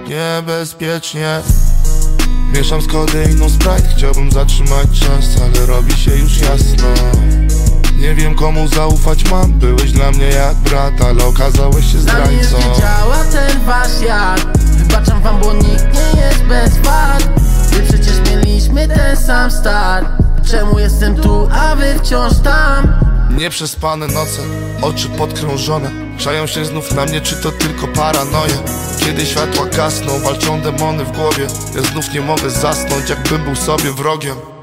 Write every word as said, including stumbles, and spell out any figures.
niebezpiecznie. Mieszam z kodeiną Sprite, chciałbym zatrzymać czas, ale robi się już jasno. Nie wiem komu zaufać mam, byłeś dla mnie jak brat, ale okazałeś się zdrajcą. Na mnie nie działa ten wasz jak. Wybaczam wam, bo nikt nie jest bez wad. Wy przecież mieliśmy ten sam start. Czemu jestem tu, a wy wciąż tam? Nieprzespane noce, oczy podkrążone, czają się znów na mnie, czy to tylko paranoja? Kiedy światła gasną, walczą demony w głowie, ja znów nie mogę zasnąć, jakbym był sobie wrogiem.